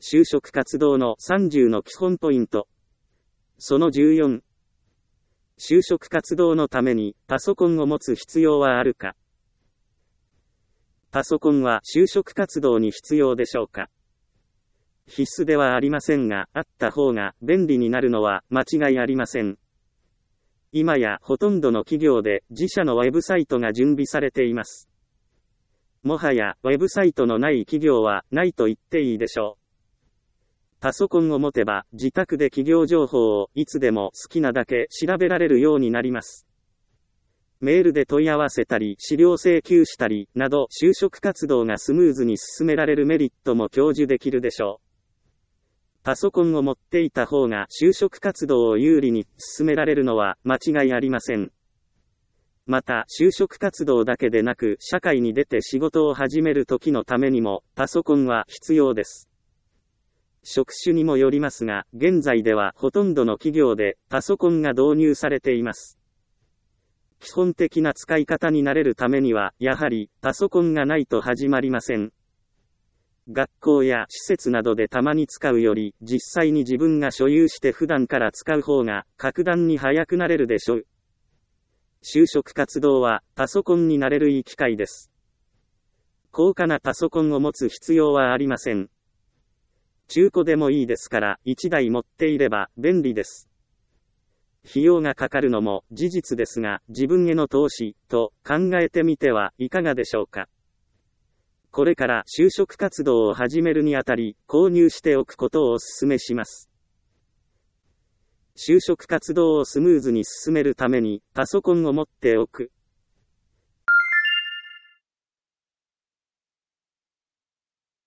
就職活動の30の基本ポイント。その14。就職活動のためにパソコンを持つ必要はあるか。パソコンは就職活動に必要でしょうか。必須ではありませんが、あった方が便利になるのは間違いありません。今やほとんどの企業で自社のウェブサイトが準備されています。もはやウェブサイトのない企業はないと言っていいでしょう。パソコンを持てば自宅で企業情報をいつでも好きなだけ調べられるようになります。メールで問い合わせたり資料請求したりなど就職活動がスムーズに進められるメリットも享受できるでしょう。パソコンを持っていた方が就職活動を有利に進められるのは間違いありません。また就職活動だけでなく社会に出て仕事を始める時のためにもパソコンは必要です。職種にもよりますが、現在ではほとんどの企業でパソコンが導入されています。基本的な使い方に慣れるためには、やはりパソコンがないと始まりません。学校や施設などでたまに使うより、実際に自分が所有して普段から使う方が格段に早くなれるでしょう。就職活動はパソコンになれるいい機会です。高価なパソコンを持つ必要はありません。中古でもいいですから1台持っていれば便利です。費用がかかるのも事実ですが、自分への投資と考えてみてはいかがでしょうか。これから就職活動を始めるにあたり購入しておくことをお勧めします。就職活動をスムーズに進めるためにパソコンを持っておく。